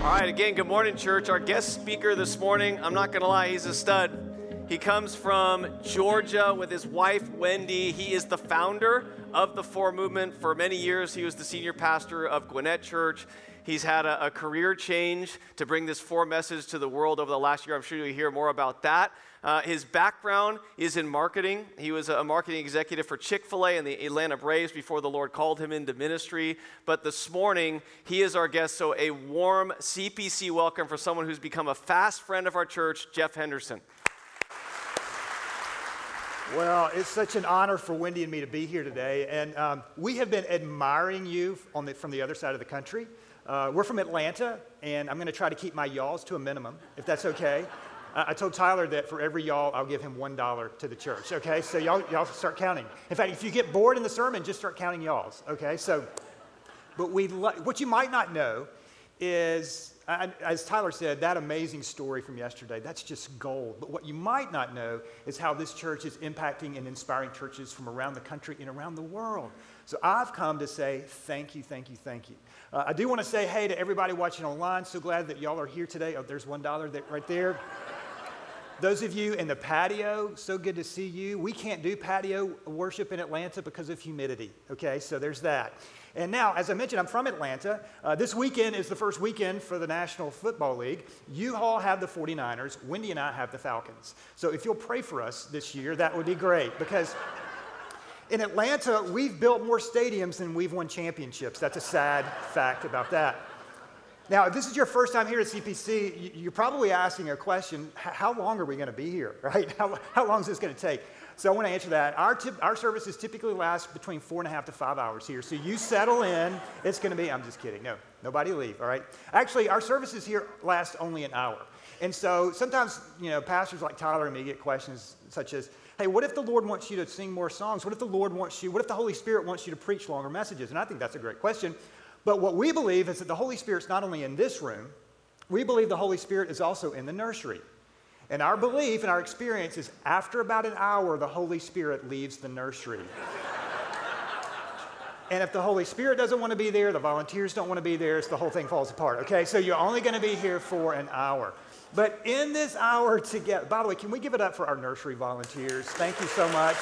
All right, again, good morning, church. Our guest speaker this morning, I'm not going to lie, he's a stud. He comes from Georgia with his wife, Wendy. He is the founder of the Four Movement. For many years, he was the senior pastor of Gwinnett Church. He's had a career change to bring this Four message to the world over the last year. I'm sure you'll hear more about that. His background is in marketing. He was a marketing executive for Chick-fil-A and the Atlanta Braves before the Lord called him into ministry. But this morning, he is our guest, so a warm CPC welcome for someone who's become a fast friend of our church, Jeff Henderson. Well, it's such an honor for Wendy and me to be here today, and we have been admiring you from the other side of the country. We're from Atlanta, and I'm going to try to keep my y'alls to a minimum, if that's okay. I told Tyler that for every y'all, I'll give him $1 to the church, okay? So y'all start counting. In fact, if you get bored in the sermon, just start counting y'alls, okay? So, but what you might not know is, as Tyler said, that amazing story from yesterday, that's just gold. But what you might not know is how this church is impacting and inspiring churches from around the country and around the world. So I've come to say thank you, thank you, thank you. I do want to say hey to everybody watching online. So glad that y'all are here today. Oh, there's $1 right there. Those of you in the patio, so good to see you. We can't do patio worship in Atlanta because of humidity, okay? So there's that. And now, as I mentioned, I'm from Atlanta. This weekend is the first weekend for the National Football League. You all have the 49ers. Wendy and I have the Falcons. So if you'll pray for us this year, that would be great because in Atlanta, we've built more stadiums than we've won championships. That's a sad fact about that. Now, if this is your first time here at CPC, you're probably asking a question, how long are we going to be here, right? How long is this going to take? So I want to answer that. Our services typically last between 4.5 to 5 hours here. So you settle in. It's going to be, I'm just kidding. No, nobody leave, all right? Actually, our services here last only an hour. And so sometimes, pastors like Tyler and me get questions such as, hey, what if the Lord wants you to sing more songs? What if the Holy Spirit wants you to preach longer messages? And I think that's a great question. But what we believe is that the Holy Spirit's not only in this room, we believe the Holy Spirit is also in the nursery. And our belief and our experience is after about an hour, the Holy Spirit leaves the nursery. And if the Holy Spirit doesn't want to be there, the volunteers don't want to be there, so the whole thing falls apart, okay? So you're only going to be here for an hour. But in this hour together, by the way, can we give it up for our nursery volunteers? Thank you so much.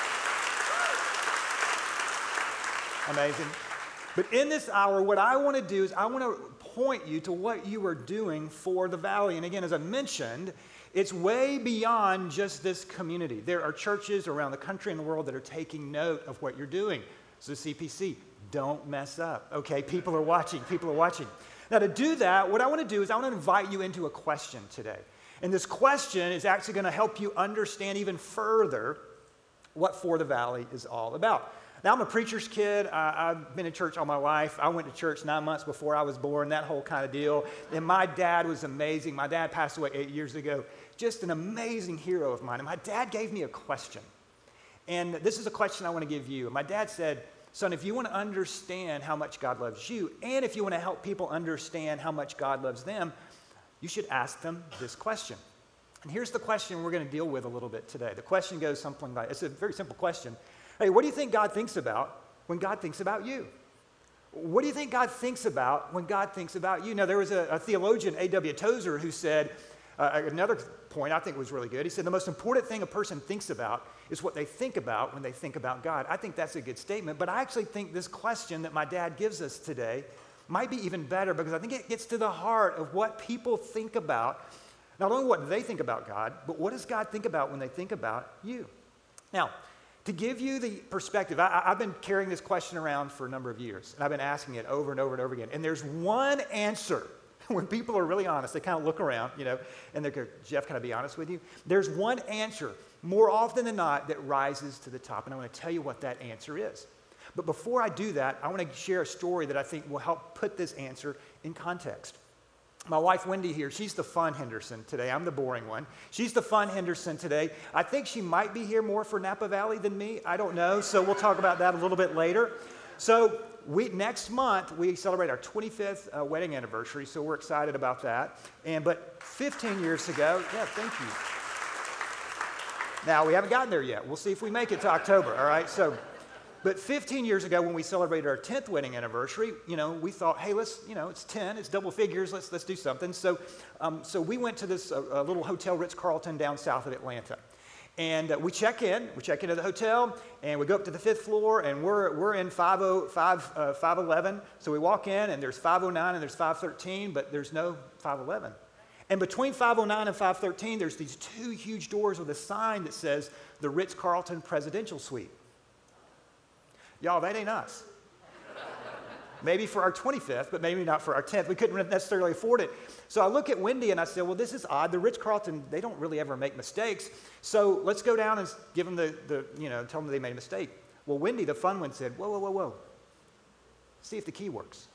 Amazing. But in this hour, what I want to do is I want to point you to what you are doing for the Valley. And again, as I mentioned, it's way beyond just this community. There are churches around the country and the world that are taking note of what you're doing. So CPC, don't mess up, okay? People are watching. Now to do that, what I want to do is I want to invite you into a question today. And this question is actually going to help you understand even further what For the Valley is all about. Now, I'm a preacher's kid. I've been in church all my life. I went to church 9 months before I was born, that whole kind of deal. And my dad was amazing. My dad passed away 8 years ago. Just an amazing hero of mine. And my dad gave me a question. And this is a question I want to give you. And my dad said, son, if you want to understand how much God loves you, and if you want to help people understand how much God loves them, you should ask them this question. And here's the question we're going to deal with a little bit today. The question goes something like, it's a very simple question. Hey, what do you think God thinks about when God thinks about you? What do you think God thinks about when God thinks about you? Now, there was a theologian, A.W. Tozer, who said another point I think was really good. He said the most important thing a person thinks about is what they think about when they think about God. I think that's a good statement, but I actually think this question that my dad gives us today might be even better because I think it gets to the heart of what people think about. Not only what do they think about God, but what does God think about when they think about you? Now, to give you the perspective, I've been carrying this question around for a number of years, and I've been asking it over and over and over again. And there's one answer. When people are really honest, they kind of look around, and they go, Jeff, can I be honest with you? There's one answer, more often than not, that rises to the top. And I want to tell you what that answer is. But before I do that, I want to share a story that I think will help put this answer in context. My wife, Wendy, here, she's the fun Henderson today. I'm the boring one. She's the fun Henderson today. I think she might be here more for Napa Valley than me. I don't know, so we'll talk about that a little bit later. So next month, we celebrate our 25th wedding anniversary, so we're excited about that. But 15 years ago, yeah, thank you. Now, we haven't gotten there yet. We'll see if we make it to October, all right? So But 15 years ago, when we celebrated our 10th wedding anniversary, we thought, hey, let's, it's 10, it's double figures, let's do something. So we went to this little hotel, Ritz-Carlton, down south of Atlanta. And we check into the hotel, and we go up to the 5th floor, and we're in 511. So we walk in, and there's 509 and there's 513, but there's no 511. And between 509 and 513, there's these two huge doors with a sign that says the Ritz-Carlton Presidential Suite. Y'all, that ain't us. Maybe for our 25th, but maybe not for our 10th. We couldn't necessarily afford it. So I look at Wendy and I said, well, this is odd. The Ritz-Carlton, they don't really ever make mistakes. So let's go down and give them tell them they made a mistake. Well, Wendy, the fun one, said, whoa. See if the key works.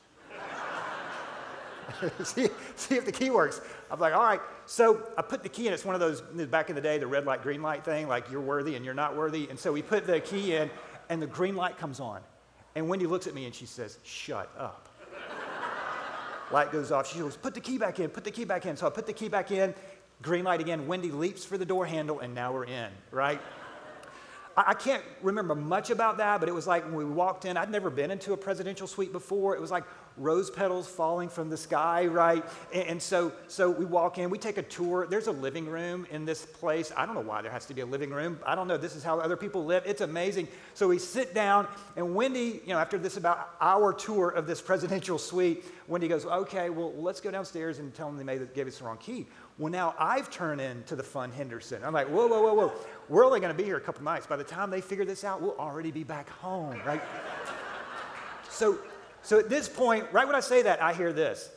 see if the key works. I'm like, all right. So I put the key in. It's one of those, back in the day, the red light, green light thing, like you're worthy and you're not worthy. And so we put the key in, and the green light comes on. And Wendy looks at me and she says, shut up. Light goes off. She goes, put the key back in. So I put the key back in, green light again. Wendy leaps for the door handle, and now we're in, right? I can't remember much about that, but it was like when we walked in, I'd never been into a presidential suite before. It was like rose petals falling from the sky, right? And so we walk in, we take a tour. There's a living room in this place. I don't know why there has to be a living room. I don't know. This is how other people live. It's amazing. So we sit down, and Wendy, after this about hour tour of this presidential suite, Wendy goes, okay, well, let's go downstairs and tell them they gave us the wrong key. Well, now I've turned into the fun Henderson. I'm like, whoa. We're only going to be here a couple nights. By the time they figure this out, we'll already be back home, right? So at this point, right when I say that, I hear this.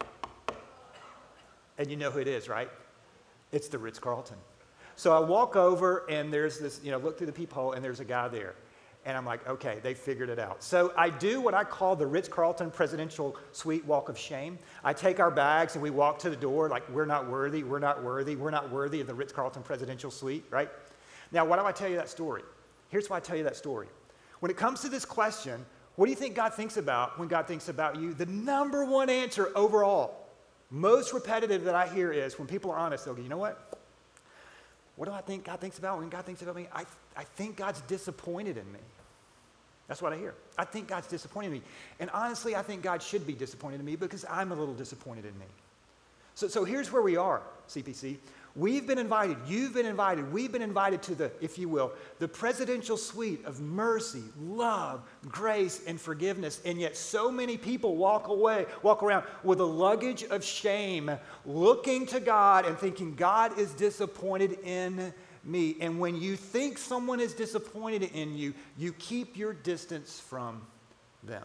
And you know who it is, right? It's the Ritz-Carlton. So I walk over, and there's this, look through the peephole, and there's a guy there. And I'm like, okay, they figured it out. So I do what I call the Ritz-Carlton Presidential Suite walk of shame. I take our bags and we walk to the door like we're not worthy of the Ritz-Carlton Presidential Suite, right? Now, why do I tell you that story? Here's why I tell you that story. When it comes to this question, what do you think God thinks about when God thinks about you? The number one answer overall, most repetitive that I hear is when people are honest, they'll go, you know what? What do I think God thinks about when God thinks about me? I think God's disappointed in me. That's what I hear. I think God's disappointed in me. And honestly, I think God should be disappointed in me because I'm a little disappointed in me. So here's where we are, CPC. We've been invited, you've been invited, we've been invited to the, if you will, the presidential suite of mercy, love, grace, and forgiveness. And yet so many people walk around with a luggage of shame, looking to God and thinking God is disappointed in me. And when you think someone is disappointed in you, you keep your distance from them.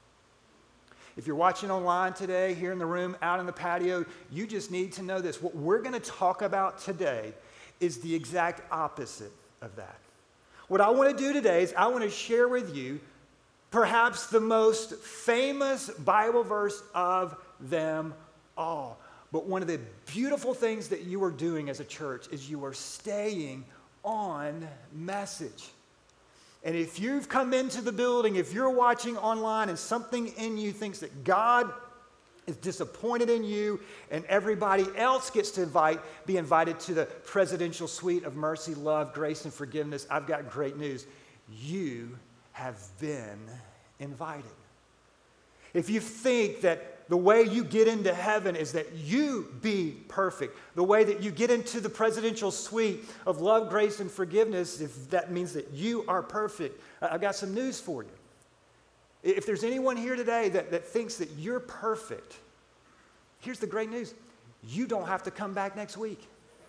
If you're watching online today, here in the room, out in the patio, you just need to know this. What we're going to talk about today is the exact opposite of that. What I want to do today is I want to share with you perhaps the most famous Bible verse of them all. But one of the beautiful things that you are doing as a church is you are staying on message. And if you've come into the building, if you're watching online and something in you thinks that God is disappointed in you and everybody else gets to be invited to the presidential suite of mercy, love, grace, and forgiveness, I've got great news. You have been invited. If you think that the way you get into heaven is that you be perfect, the way that you get into the presidential suite of love, grace, and forgiveness, if that means that you are perfect, I've got some news for you. If there's anyone here today that thinks that you're perfect, here's the great news. You don't have to come back next week.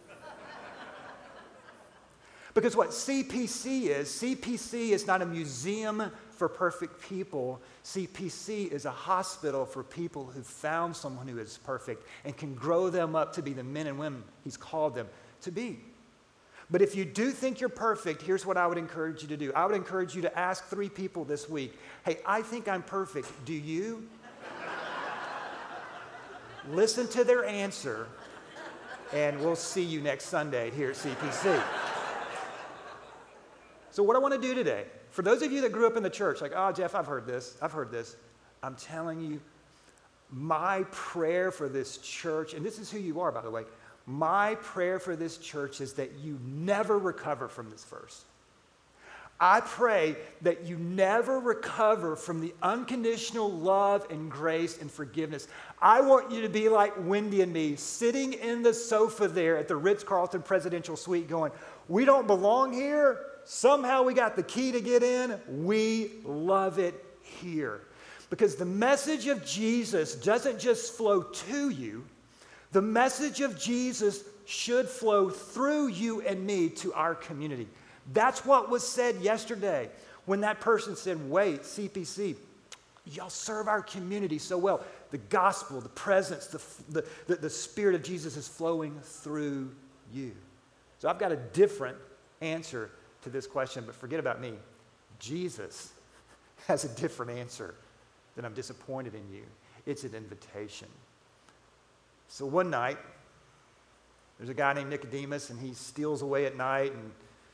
Because what CPC is not a museum for perfect people. CPC is a hospital for people who found someone who is perfect and can grow them up to be the men and women He's called them to be. But if you do think you're perfect, here's what I would encourage you to do. I would encourage you to ask 3 people this week, hey, I think I'm perfect. Do you? Listen to their answer, and we'll see you next Sunday here at CPC. So what I want to do today, for those of you that grew up in the church, like, oh, Jeff, I've heard this. I'm telling you, my prayer for this church, and this is who you are, by the way, my prayer for this church is that you never recover from this verse. I pray that you never recover from the unconditional love and grace and forgiveness. I want you to be like Wendy and me, sitting in the sofa there at the Ritz-Carlton Presidential Suite going, we don't belong here. Somehow we got the key to get in. We love it here. Because the message of Jesus doesn't just flow to you. The message of Jesus should flow through you and me to our community. That's what was said yesterday when that person said, wait, CPC, y'all serve our community so well. The gospel, the presence, the Spirit of Jesus is flowing through you. So I've got a different answer to this question, but forget about me. Jesus has a different answer than I'm disappointed in you. It's an invitation. So one night, there's a guy named Nicodemus, and he steals away at night and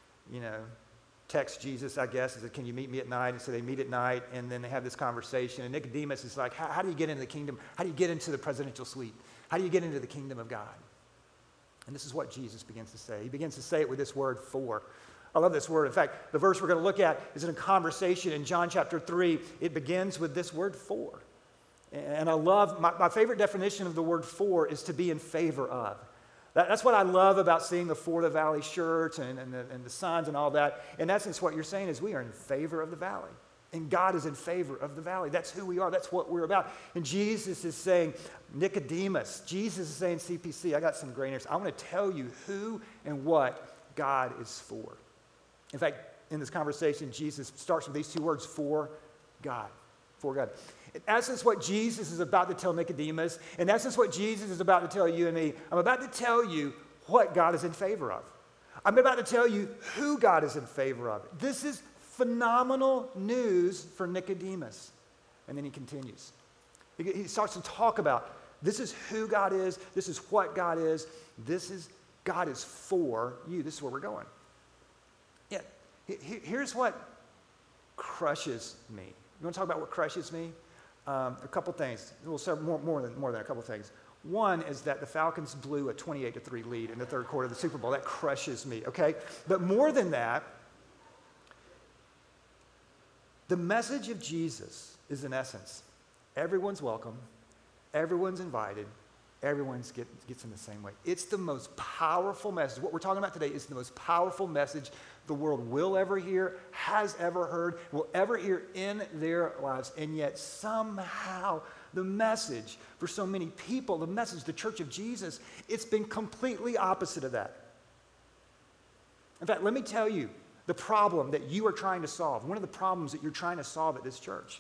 texts Jesus, I guess, and said, can you meet me at night? And so they meet at night, and then they have this conversation. And Nicodemus is like, how do you get into the kingdom? How do you get into the presidential suite? How do you get into the kingdom of God? And this is what Jesus begins to say. He begins to say it with this word, for. I love this word. In fact, the verse we're going to look at is in a conversation in John chapter 3. It begins with this word, for. And I love, my favorite definition of the word for is to be in favor of. That's what I love about seeing the For the Valley shirts and the signs and all that. In essence, what you're saying is we are in favor of the valley. And God is in favor of the valley. That's who we are. That's what we're about. And Jesus is saying, Nicodemus, Jesus is saying, CPC, I got some great news. I want to tell you who and what God is for. In fact, in this conversation, Jesus starts with these two words, for God. For God. In essence, what Jesus is about to tell Nicodemus, in essence, what Jesus is about to tell you and me, I'm about to tell you what God is in favor of. I'm about to tell you who God is in favor of. This is phenomenal news for Nicodemus. And then he continues. He starts to talk about this is who God is, this is what God is, God is for you. This is where we're going. Yeah, here's what crushes me. You want to talk about what crushes me? A couple things. Well, more than a couple things. One is that the Falcons blew a 28-3 lead in the third quarter of the Super Bowl. That crushes me, okay? But more than that, the message of Jesus is, in essence, everyone's welcome, everyone's invited, everyone gets in the same way. It's the most powerful message. What we're talking about today is the most powerful message the world will ever hear, has ever heard, will ever hear in their lives. And yet somehow the message for so many people, the message, the Church of Jesus, it's been completely opposite of that. In fact, let me tell you the problem that you are trying to solve, one of the problems that you're trying to solve at this church.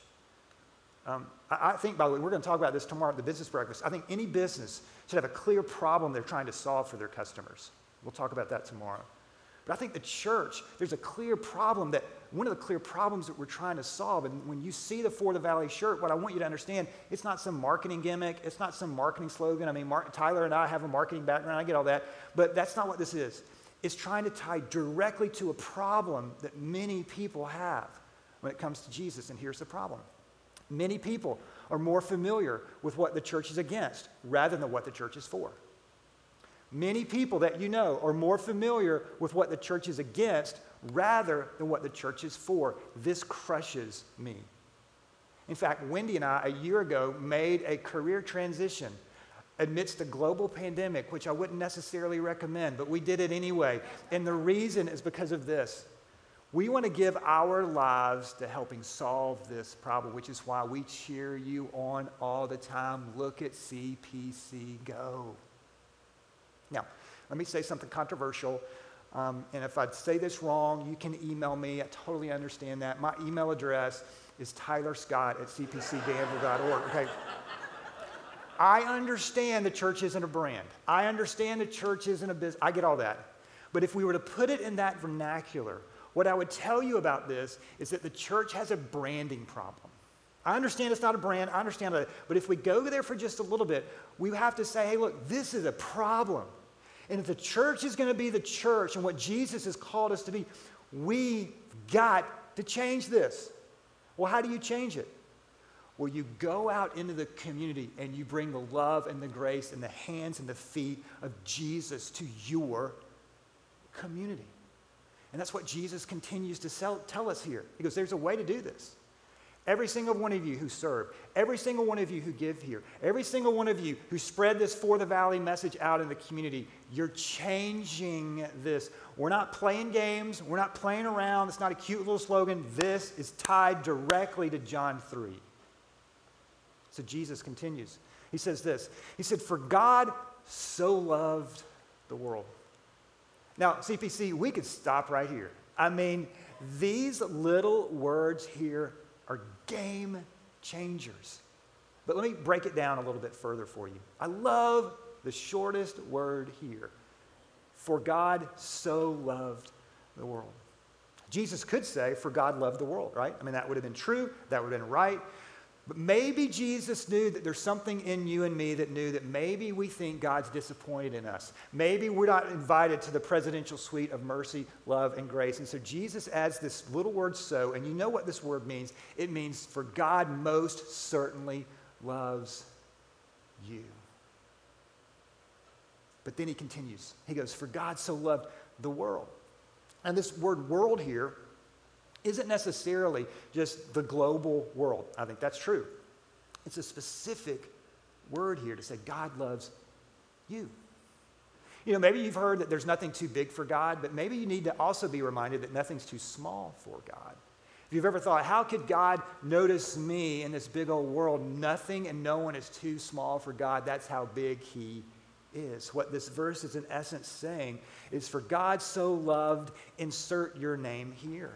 I think, by the way, we're going to talk about this tomorrow at the business breakfast. I think any business should have a clear problem they're trying to solve for their customers. We'll talk about that tomorrow. But I think the church, there's a clear problem one of the clear problems that we're trying to solve, and when you see the For the Valley shirt, what I want you to understand, it's not some marketing gimmick, it's not some marketing slogan. I mean, Tyler and I have a marketing background, I get all that, but that's not what this is. It's trying to tie directly to a problem that many people have when it comes to Jesus, and here's the problem. Many people are more familiar with what the church is against rather than what the church is for. Many people that you know are more familiar with what the church is against rather than what the church is for. This crushes me. In fact, Wendy and I, a year ago, made a career transition amidst a global pandemic, which I wouldn't necessarily recommend, but we did it anyway. And the reason is because of this. We want to give our lives to helping solve this problem, which is why we cheer you on all the time. Look at CPC go. Now, let me say something controversial, and if I say this wrong, you can email me. I totally understand that. My email address is tylerscott@cpcdanville.org, okay? I understand the church isn't a brand. I understand the church isn't a business. I get all that. But if we were to put it in that vernacular, what I would tell you about this is that the church has a branding problem. I understand it's not a brand, I understand that, but if we go there for just a little bit, we have to say, hey, look, this is a problem. And if the church is going to be the church and what Jesus has called us to be, we got to change this. Well, how do you change it? Well, you go out into the community and you bring the love and the grace and the hands and the feet of Jesus to your community. And that's what Jesus continues to tell us here. He goes, there's a way to do this. Every single one of you who serve, every single one of you who give here, every single one of you who spread this For the Valley message out in the community, you're changing this. We're not playing games. We're not playing around. It's not a cute little slogan. This is tied directly to John 3. So Jesus continues. He says this. He said, for God so loved the world. Now, CPC, we could stop right here. I mean, these little words here are game changers. But let me break it down a little bit further for you. I love the shortest word here. For God so loved the world. Jesus could say, for God loved the world, right? I mean, that would have been true. That would have been right. But maybe Jesus knew that there's something in you and me that knew that maybe we think God's disappointed in us. Maybe we're not invited to the presidential suite of mercy, love, and grace. And so Jesus adds this little word so, and you know what this word means. It means for God most certainly loves you. But then he continues. He goes, for God so loved the world. And this word world here isn't necessarily just the global world. I think that's true. It's a specific word here to say God loves you. You know, maybe you've heard that there's nothing too big for God, but maybe you need to also be reminded that nothing's too small for God. If you've ever thought, how could God notice me in this big old world? Nothing and no one is too small for God. That's how big he is. What this verse is in essence saying is for God so loved, insert your name here.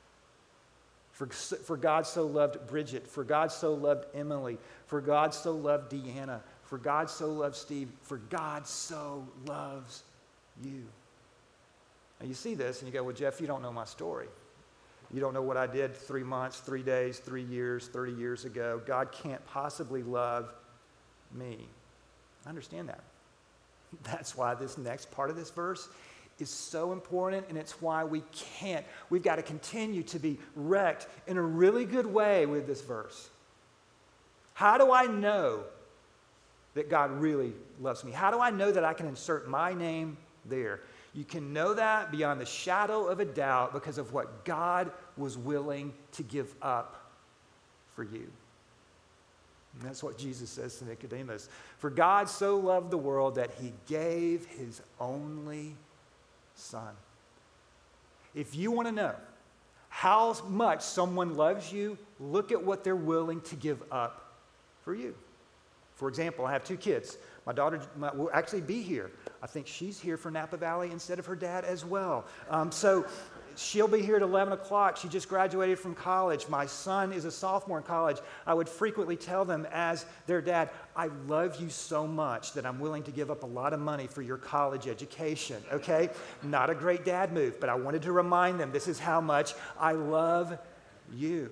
For God so loved Bridget, for God so loved Emily, for God so loved Deanna, for God so loved Steve, for God so loves you. Now you see this and you go, well, Jeff, you don't know my story. You don't know what I did 3 months, 3 days, 3 years, 30 years ago. God can't possibly love me. I understand that. That's why this next part of this verse is so important, and it's why we've got to continue to be wrecked in a really good way with this verse. How do I know that God really loves me? How do I know that I can insert my name there? You can know that beyond the shadow of a doubt because of what God was willing to give up for you. And that's what Jesus says to Nicodemus. For God so loved the world that he gave his only Son. If you want to know how much someone loves you, look at what they're willing to give up for you. For example, I have 2 kids. My daughter will actually be here. I think she's here for Napa Valley instead of her dad as well. So she'll be here at 11 o'clock. She just graduated from college. My son is a sophomore in college. I would frequently tell them as their dad, I love you so much that I'm willing to give up a lot of money for your college education, okay? Not a great dad move, but I wanted to remind them this is how much I love you.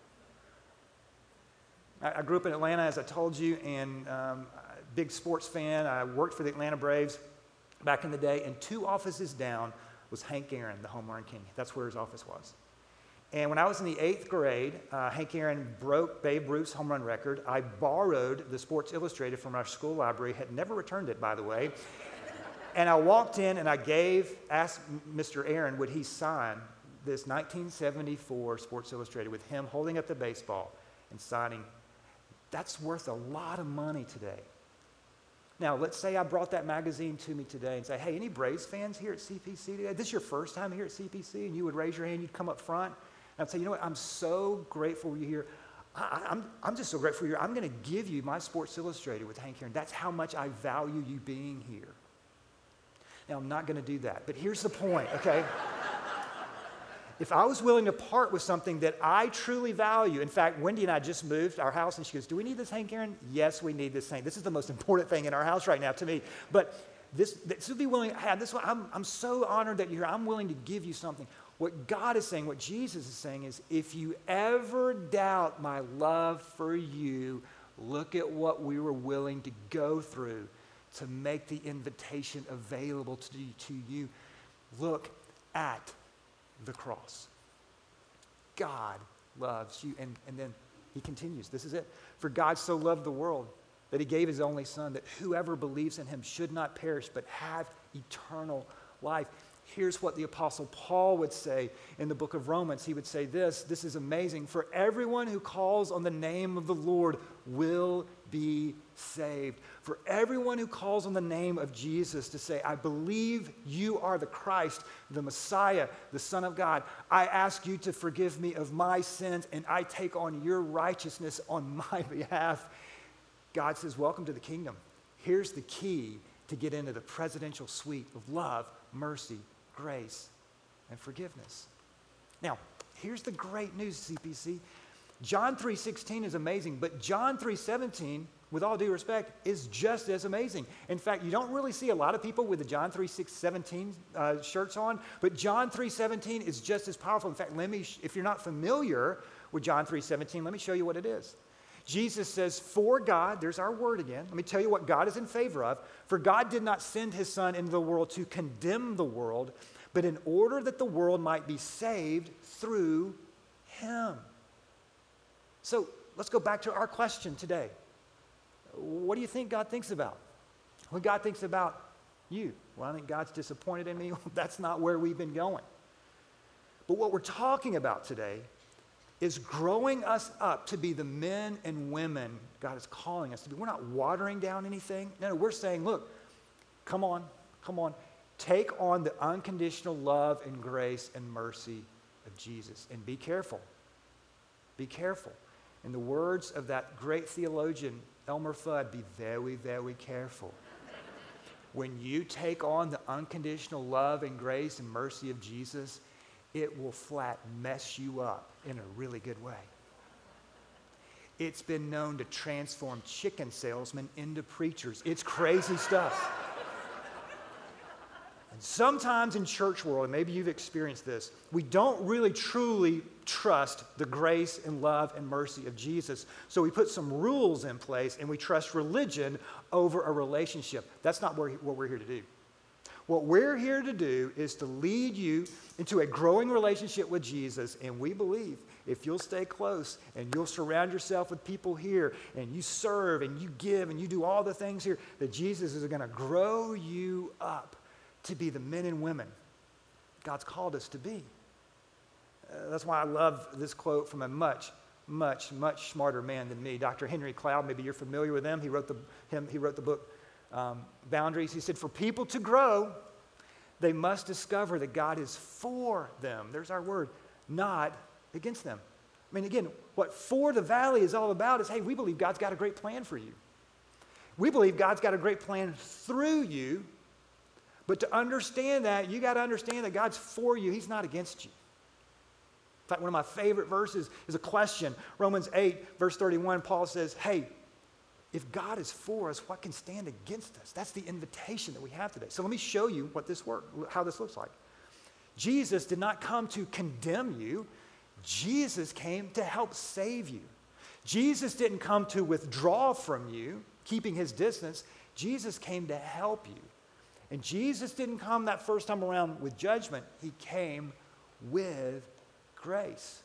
I grew up in Atlanta, as I told you, and big sports fan. I worked for the Atlanta Braves back in the day, and 2 offices down was Hank Aaron, the home run king. That's where his office was. And when I was in the 8th grade, Hank Aaron broke Babe Ruth's home run record. I borrowed the Sports Illustrated from our school library, had never returned it, by the way. And I walked in and I asked Mr. Aaron, would he sign this 1974 Sports Illustrated with him holding up the baseball and signing. That's worth a lot of money today. Now, let's say I brought that magazine to me today and say, hey, any Braves fans here at CPC today? This is your first time here at CPC? And you would raise your hand, you'd come up front. And I'd say, you know what, I'm so grateful you're here. I'm just so grateful you're here. I'm going to give you my Sports Illustrated with Hank Aaron. That's how much I value you being here. Now, I'm not going to do that. But here's the point, okay? If I was willing to part with something that I truly value, in fact, Wendy and I just moved our house, and she goes, do we need this Hank Aaron? Yes, we need this thing. This is the most important thing in our house right now to me. But this would be willing, this one, I'm so honored that you're here. I'm willing to give you something. What God is saying, what Jesus is saying is, if you ever doubt my love for you, look at what we were willing to go through to make the invitation available to you. Look at the cross. God loves you. And then he continues. This is it. For God so loved the world that he gave his only son, that whoever believes in him should not perish but have eternal life. Here's what the Apostle Paul would say in the book of Romans. He would say this is amazing. For everyone who calls on the name of the Lord will be saved. For everyone who calls on the name of Jesus to say, I believe you are the Christ, the Messiah, the Son of God. I ask you to forgive me of my sins, and I take on your righteousness on my behalf. God says, welcome to the kingdom. Here's the key to get into the presidential suite of love, mercy, grace, and forgiveness. Now, here's the great news, CPC. John 3:16 is amazing, but John 3:17, with all due respect, is just as amazing. In fact, you don't really see a lot of people with the John 3:17 shirts on, but John 3:17 is just as powerful. In fact, if you're not familiar with John 3:17, let me show you what it is. Jesus says, for God, there's our word again. Let me tell you what God is in favor of. For God did not send his Son into the world to condemn the world, but in order that the world might be saved through him. So let's go back to our question today. What do you think God thinks about? When God thinks about you, well, I think God's disappointed in me. That's not where we've been going. But what we're talking about today is growing us up to be the men and women God is calling us to be. We're not watering down anything. No, we're saying, look, come on. Take on the unconditional love and grace and mercy of Jesus. And be careful. Be careful. In the words of that great theologian, Elmer Fudd, be very, very careful. When you take on the unconditional love and grace and mercy of Jesus, it will flat mess you up in a really good way. It's been known to transform chicken salesmen into preachers. It's crazy stuff. And sometimes in church world, and maybe you've experienced this, we don't really truly trust the grace and love and mercy of Jesus. So we put some rules in place and we trust religion over a relationship. That's not what we're here to do. What we're here to do is to lead you into a growing relationship with Jesus, and we believe if you'll stay close and you'll surround yourself with people here and you serve and you give and you do all the things here, that Jesus is going to grow you up to be the men and women God's called us to be. That's why I love this quote from a much smarter man than me, Dr. Henry Cloud. Maybe you're familiar with him. He wrote the book Boundaries. He said, for people to grow, they must discover that God is for them. There's our word, not against them. I mean, again, what For the Valley is all about is, hey, we believe God's got a great plan for you. We believe God's got a great plan through you, but to understand that, you got to understand that God's for you. He's not against you. In fact, one of my favorite verses is a question. Romans 8, verse 31, Paul says, hey, if God is for us, what can stand against us? That's the invitation that we have today. So let me show you how this looks like. Jesus did not come to condemn you. Jesus came to help save you. Jesus didn't come to withdraw from you, keeping his distance. Jesus came to help you. And Jesus didn't come that first time around with judgment. He came with grace.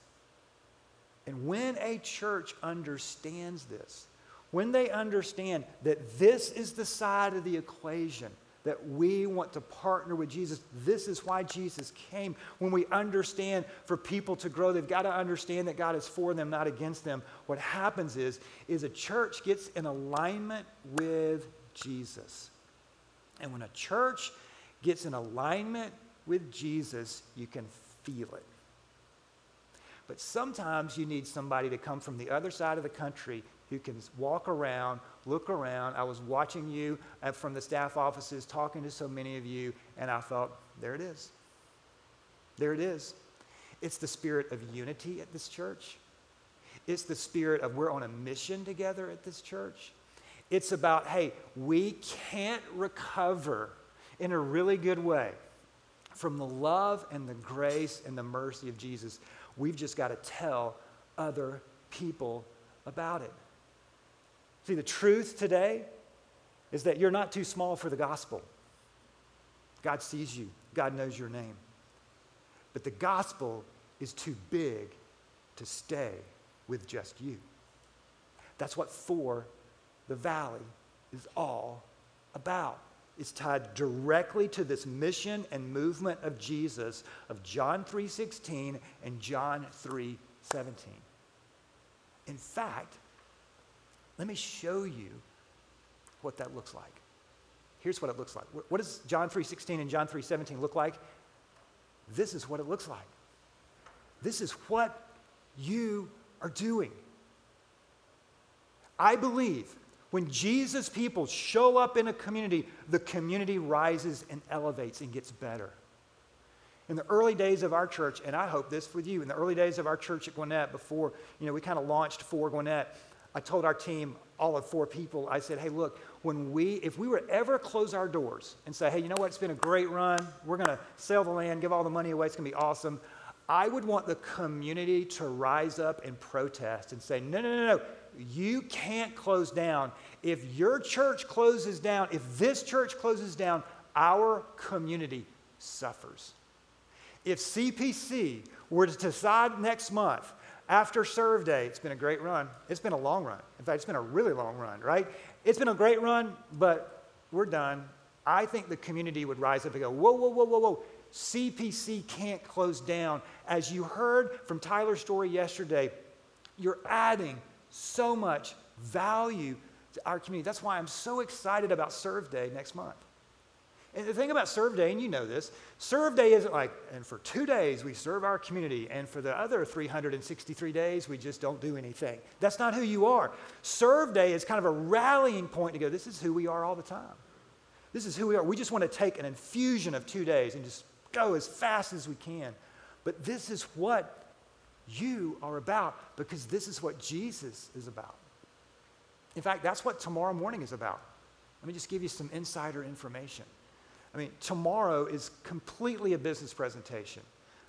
And when a church understands this, when they understand that this is the side of the equation that we want to partner with Jesus, this is why Jesus came. When we understand for people to grow, they've got to understand that God is for them, not against them. What happens is a church gets in alignment with Jesus. And when a church gets in alignment with Jesus, you can feel it. But sometimes you need somebody to come from the other side of the country who can walk around, look around. I was watching you from the staff offices, talking to so many of you, and I thought, there it is. There it is. It's the spirit of unity at this church. It's the spirit of we're on a mission together at this church. It's about, hey, we can't recover in a really good way from the love and the grace and the mercy of Jesus. We've just got to tell other people about it. See, the truth today is that you're not too small for the gospel. God sees you. God knows your name. But the gospel is too big to stay with just you. That's what For the Valley is all about. is tied directly to this mission and movement of Jesus of John 3:16 and John 3:17. In fact, let me show you what that looks like. Here's what it looks like. What does John 3:16 and John 3:17 look like? This is what it looks like. This is what you are doing. I believe when Jesus' people show up in a community, the community rises and elevates and gets better. In the early days of our church, and I hope this with you, in the early days of our church at Gwinnett, before we kind of launched For Gwinnett, I told our team, all of 4 people, I said, hey, look, if we were ever close our doors and say, hey, you know what, it's been a great run, we're going to sell the land, give all the money away, it's going to be awesome, I would want the community to rise up and protest and say, no, you can't close down. If your church closes down, if this church closes down, our community suffers. If CPC were to decide next month, after Serve Day, it's been a great run. It's been a long run. In fact, it's been a really long run, right? It's been a great run, but we're done. I think the community would rise up and go, whoa. CPC can't close down. As you heard from Tyler's story yesterday, you're adding so much value to our community. That's why I'm so excited about Serve Day next month. And the thing about Serve Day, and you know this, Serve Day isn't like, and for 2 days we serve our community, and for the other 363 days we just don't do anything. That's not who you are. Serve Day is kind of a rallying point to go, this is who we are all the time. This is who we are. We just want to take an infusion of 2 days and just go as fast as we can. But this is what you are about, because this is what Jesus is about. In fact, that's what tomorrow morning is about. Let me just give you some insider information. Tomorrow is completely a business presentation.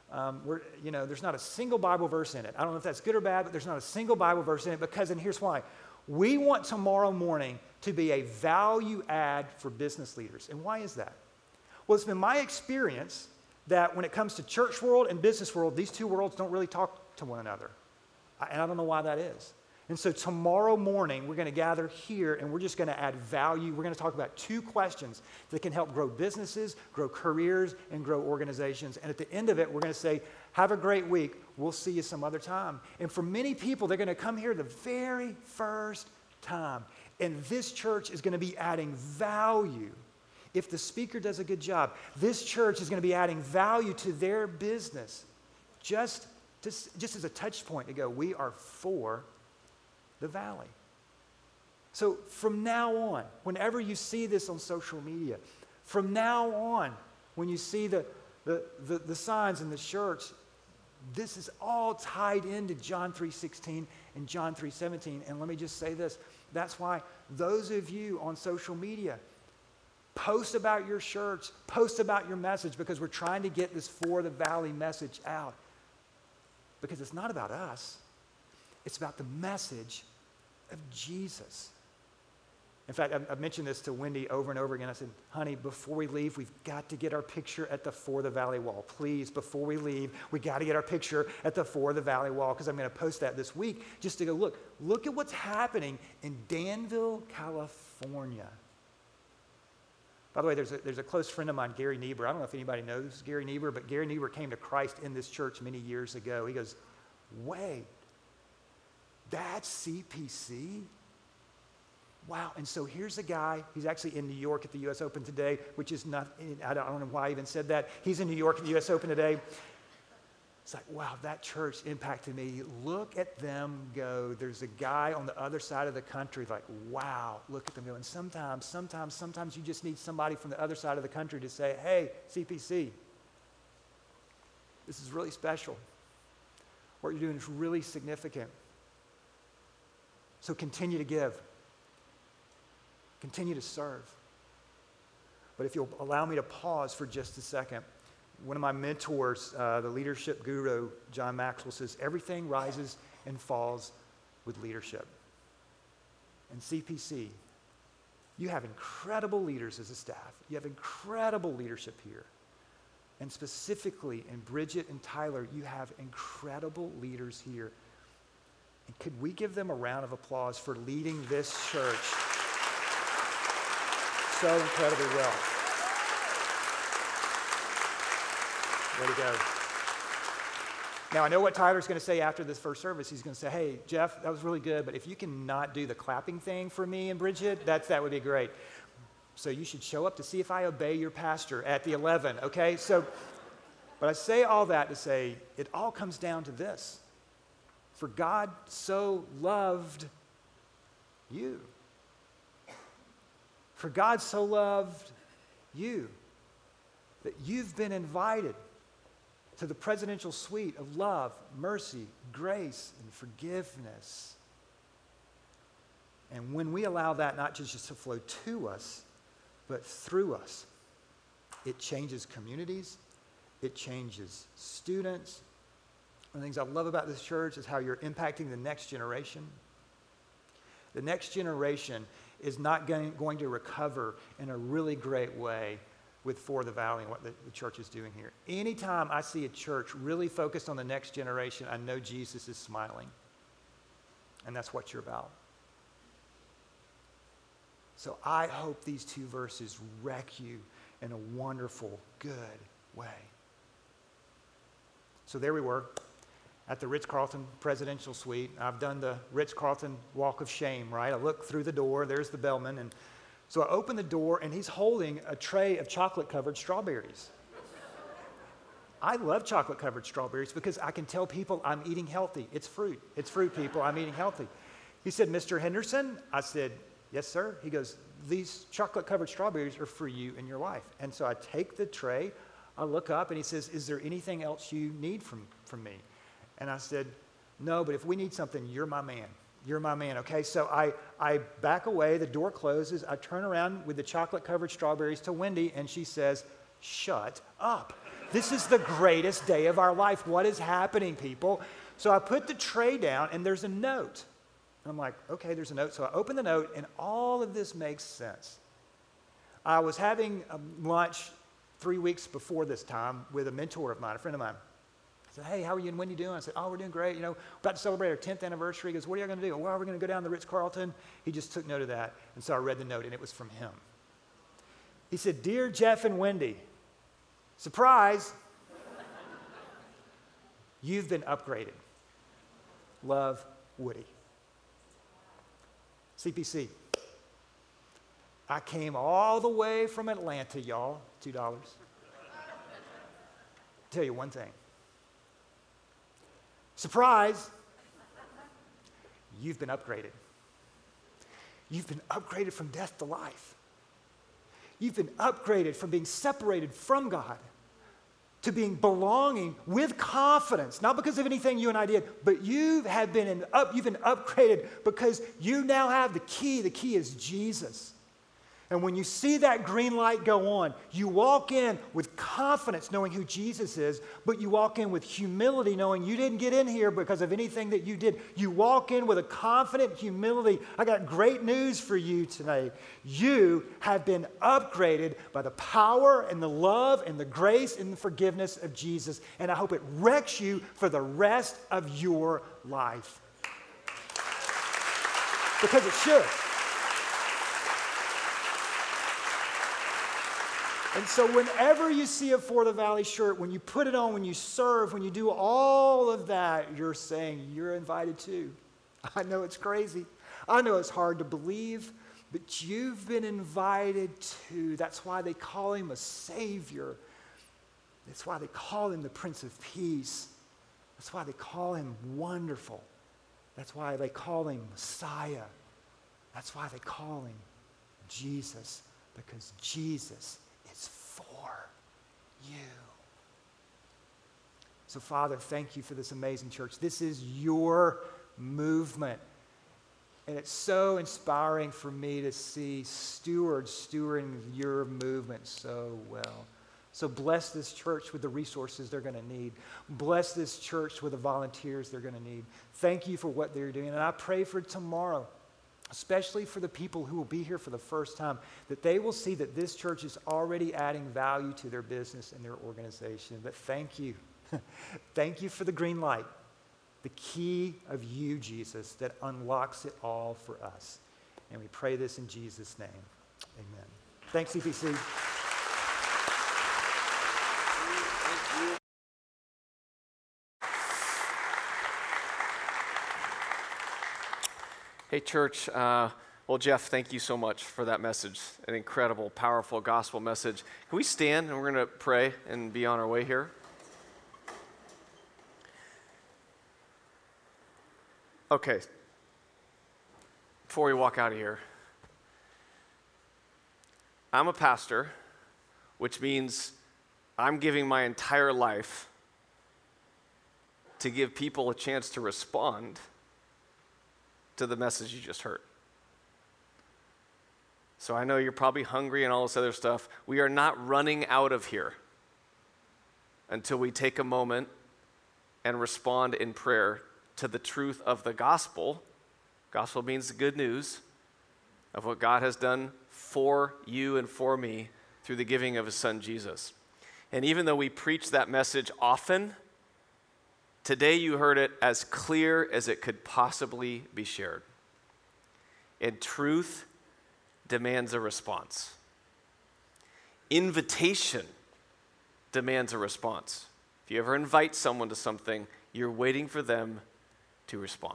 There's not a single Bible verse in it. I don't know if that's good or bad, but there's not a single Bible verse in it because, and here's why. We want tomorrow morning to be a value add for business leaders. And why is that? Well, it's been my experience that when it comes to church world and business world, these two worlds don't really talk to one another. And I don't know why that is. And so tomorrow morning, we're going to gather here and we're just going to add value. We're going to talk about 2 questions that can help grow businesses, grow careers, and grow organizations. And at the end of it, we're going to say, have a great week. We'll see you some other time. And for many people, they're going to come here the very first time. And this church is going to be adding value. If the speaker does a good job, this church is going to be adding value to their business. Just as a touch point to go, we are for the Valley. So from now on, whenever you see this on social media, from now on, when you see the signs in the shirts, this is all tied into John 3:16 and John 3:17. And let me just say this. That's why those of you on social media, post about your shirts, post about your message, because we're trying to get this For the Valley message out. Because it's not about us. It's about the message of Jesus. In fact, I've mentioned this to Wendy over and over again. I said, honey, before we leave, we've got to get our picture at the For the Valley wall. Please, before we leave, we got to get our picture at the For the Valley wall, because I'm going to post that this week just to go, look at what's happening in Danville, California. By the way, there's a close friend of mine, Gary Niebuhr. I don't know if anybody knows Gary Niebuhr, but Gary Niebuhr came to Christ in this church many years ago. He goes, wait, that's CPC? Wow. And so here's a guy, he's actually in New York at the U.S. Open today, which is not, I don't know why I even said that. He's in New York at the U.S. Open today. It's like, wow, that church impacted me. Look at them go. There's a guy on the other side of the country, like, wow, look at them go. And sometimes you just need somebody from the other side of the country to say, hey, CPC, this is really special. What you're doing is really significant. So continue to give. Continue to serve. But if you'll allow me to pause for just a second, one of my mentors, the leadership guru, John Maxwell, says, everything rises and falls with leadership. And CPC, you have incredible leaders as a staff. You have incredible leadership here. And specifically in Bridget and Tyler, you have incredible leaders here. And could we give them a round of applause for leading this church so incredibly well. Way to go. Now, I know what Tyler's going to say after this first service. He's going to say, hey, Jeff, that was really good, but if you can not do the clapping thing for me and Bridget, that would be great. So you should show up to see if I obey your pastor at the 11, okay? But I say all that to say it all comes down to this. For God so loved you. For God so loved you that you've been invited to the presidential suite of love, mercy, grace, and forgiveness. And when we allow that not just to flow to us, but through us, it changes communities, it changes students. One of the things I love about this church is how you're impacting the next generation. The next generation is not going to recover in a really great way with For the Valley and what the church is doing here. Anytime I see a church really focused on the next generation, I know Jesus is smiling. And that's what you're about. So I hope these two verses wreck you in a wonderful, good way. So there we were at the Ritz-Carlton Presidential Suite. I've done the Ritz-Carlton Walk of Shame, right? I look through the door, there's the bellman, and so I open the door, and he's holding a tray of chocolate-covered strawberries. I love chocolate-covered strawberries because I can tell people I'm eating healthy. It's fruit. It's fruit, people. I'm eating healthy. He said, Mr. Henderson? I said, yes, sir. He goes, these chocolate-covered strawberries are for you and your wife. And so I take the tray, I look up, and he says, is there anything else you need from me? And I said, no, but if we need something, you're my man. You're my man, okay? So I back away, the door closes, I turn around with the chocolate-covered strawberries to Wendy, and she says, shut up. This is the greatest day of our life. What is happening, people? So I put the tray down, and there's a note. And I'm like, okay, there's a note. So I open the note, and all of this makes sense. I was having lunch 3 weeks before this time with a mentor of mine, a friend of mine. I said, hey, how are you and Wendy doing? I said, oh, we're doing great. You know, about to celebrate our 10th anniversary. He goes, what are you going to do? Well, we're going to go down to the Ritz-Carlton. He just took note of that. And so I read the note, and it was from him. He said, dear Jeff and Wendy, surprise, you've been upgraded. Love, Woody. CPC. I came all the way from Atlanta, y'all, $2. Tell you one thing. Surprise, you've been upgraded. You've been upgraded from death to life. You've been upgraded from being separated from God to being belonging with confidence, not because of anything you and I did, but you've been upgraded because you now have the key. The key is Jesus. And when you see that green light go on, you walk in with confidence knowing who Jesus is, but you walk in with humility knowing you didn't get in here because of anything that you did. You walk in with a confident humility. I got great news for you today. You have been upgraded by the power and the love and the grace and the forgiveness of Jesus. And I hope it wrecks you for the rest of your life. Because it should. And so whenever you see a For the Valley shirt, when you put it on, when you serve, when you do all of that, you're saying you're invited too. I know it's crazy. I know it's hard to believe, but you've been invited too. That's why they call him a Savior. That's why they call him the Prince of Peace. That's why they call him Wonderful. That's why they call him Messiah. That's why they call him Jesus, because Jesus is for you. So, Father, thank you for this amazing church. This is your movement. And it's so inspiring for me to see stewards stewarding your movement so well. So bless this church with the resources they're going to need. Bless this church with the volunteers they're going to need. Thank you for what they're doing. And I pray for tomorrow, especially for the people who will be here for the first time, that they will see that this church is already adding value to their business and their organization. But thank you. Thank you for the green light, the key of you, Jesus, that unlocks it all for us. And we pray this in Jesus' name. Amen. Thanks, CPC. Hey, church. Well, Jeff, thank you so much for that message. An incredible, powerful gospel message. Can we stand and we're going to pray and be on our way here? Okay. Before we walk out of here, I'm a pastor, which means I'm giving my entire life to give people a chance to respond to the message you just heard. So I know you're probably hungry and all this other stuff. We are not running out of here until we take a moment and respond in prayer to the truth of the gospel. Gospel means the good news of what God has done for you and for me through the giving of his son Jesus. And even though we preach that message often, today you heard it as clear as it could possibly be shared. And truth demands a response. Invitation demands a response. If you ever invite someone to something, you're waiting for them to respond.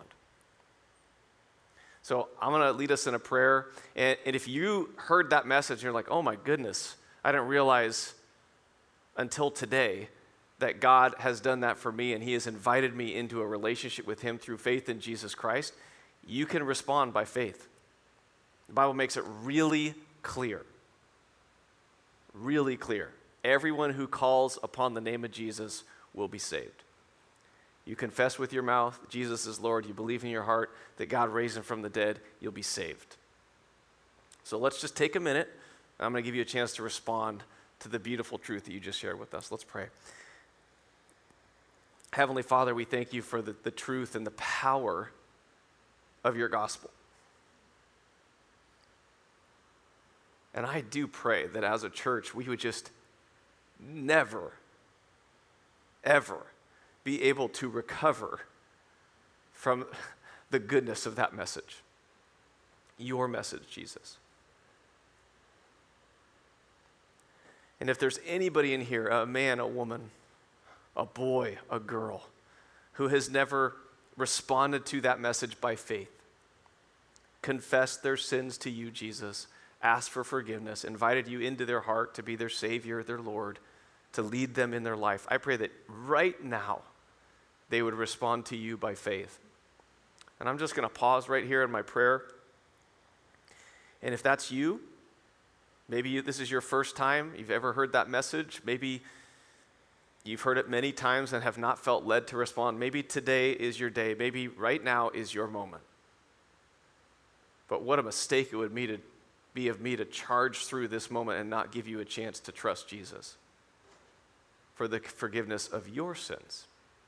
So I'm going to lead us in a prayer. And if you heard that message and you're like, oh my goodness, I didn't realize until today that God has done that for me and he has invited me into a relationship with him through faith in Jesus Christ, you can respond by faith. The Bible makes it really clear. Really clear. Everyone who calls upon the name of Jesus will be saved. You confess with your mouth Jesus is Lord, you believe in your heart that God raised him from the dead, you'll be saved. So let's just take a minute. I'm going to give you a chance to respond to the beautiful truth that you just shared with us. Let's pray. Heavenly Father, we thank you for the truth and the power of your gospel. And I do pray that as a church, we would just never, ever be able to recover from the goodness of that message. Your message, Jesus. And if there's anybody in here, a man, a woman, a boy, a girl, who has never responded to that message by faith, confessed their sins to you, Jesus, asked for forgiveness, invited you into their heart to be their Savior, their Lord, to lead them in their life, I pray that right now they would respond to you by faith. And I'm just going to pause right here in my prayer. And if that's you, maybe this is your first time you've ever heard that message. Maybe you've heard it many times and have not felt led to respond. Maybe today is your day. Maybe right now is your moment. But what a mistake it would be of me to charge through this moment and not give you a chance to trust Jesus for the forgiveness of your sins.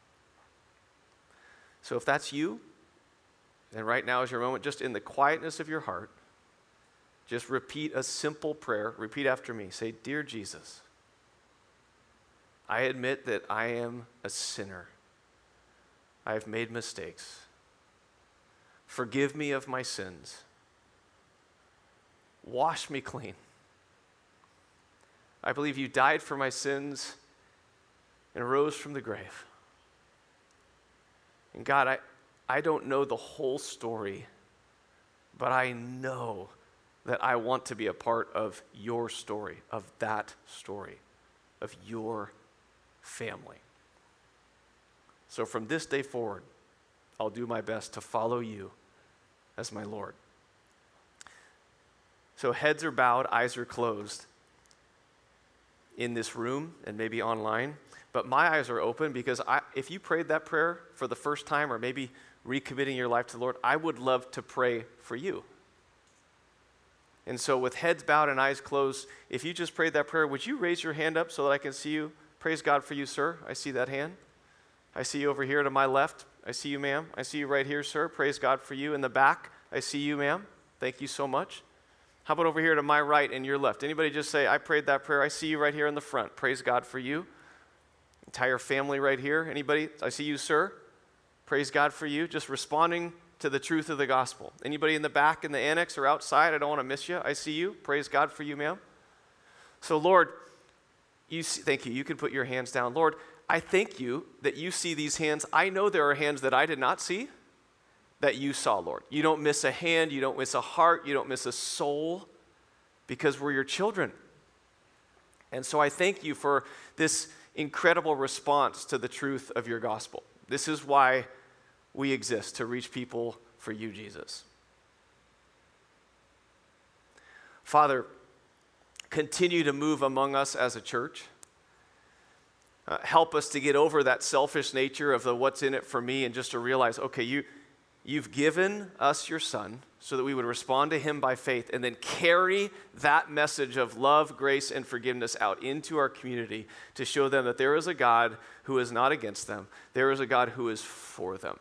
So if that's you, then right now is your moment, just in the quietness of your heart, just repeat a simple prayer. Repeat after me. Say, Dear Jesus, I admit that I am a sinner. I have made mistakes. Forgive me of my sins. Wash me clean. I believe you died for my sins and rose from the grave. And God, I don't know the whole story, but I know that I want to be a part of your story, of that story, of your family. So from this day forward, I'll do my best to follow you as my Lord. So heads are bowed, eyes are closed in this room and maybe online. But my eyes are open because if you prayed that prayer for the first time or maybe recommitting your life to the Lord, I would love to pray for you. And so with heads bowed and eyes closed, if you just prayed that prayer, would you raise your hand up so that I can see you? Praise God for you, sir. I see that hand. I see you over here to my left. I see you, ma'am. I see you right here, sir. Praise God for you. In the back, I see you, ma'am. Thank you so much. How about over here to my right and your left? Anybody just say, I prayed that prayer. I see you right here in the front. Praise God for you. Entire family right here. Anybody? I see you, sir. Praise God for you. Just responding to the truth of the gospel. Anybody in the back in the annex or outside? I don't want to miss you. I see you. Praise God for you, ma'am. So Lord, thank you. You can put your hands down. Lord, I thank you that you see these hands. I know there are hands that I did not see that you saw, Lord. You don't miss a hand. You don't miss a heart. You don't miss a soul because we're your children. And so I thank you for this incredible response to the truth of your gospel. This is why we exist, to reach people for you, Jesus. Father, continue to move among us as a church. Help us to get over that selfish nature of the what's in it for me and just to realize, okay, you've given us your son so that we would respond to him by faith and then carry that message of love, grace, and forgiveness out into our community to show them that there is a God who is not against them. There is a God who is for them.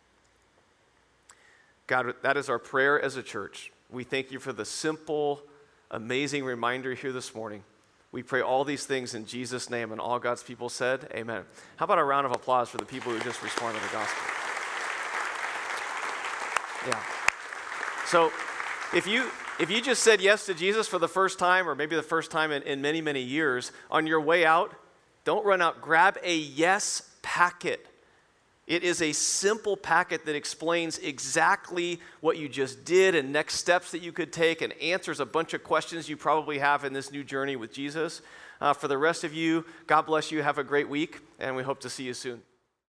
God, that is our prayer as a church. We thank you for the simple, amazing reminder here this morning. We pray all these things in Jesus' name, and all God's people said, amen. How about a round of applause for the people who just responded to the gospel? Yeah. So if you just said yes to Jesus for the first time, or maybe the first time in many, many years, on your way out, don't run out. Grab a yes packet. It is a simple packet that explains exactly what you just did and next steps that you could take and answers a bunch of questions you probably have in this new journey with Jesus. For the rest of you, God bless you. Have a great week, and we hope to see you soon.